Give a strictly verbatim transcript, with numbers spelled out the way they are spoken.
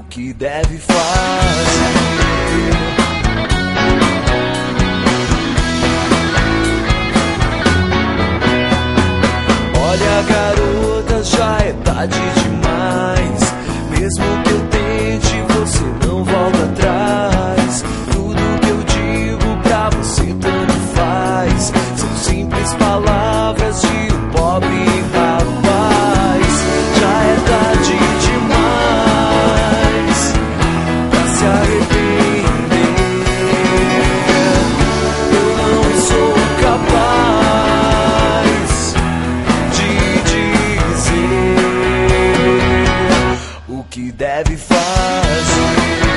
o que deve fazer. Olha, garota, já é tarde demais. Mesmo que eu tente, você não volta atrás. Tudo que eu digo pra você tanto faz. São simples palavras de um pobre rapaz. Já é tarde demais pra se arrepender. Eu não sou capaz de dizer o que deve fazer.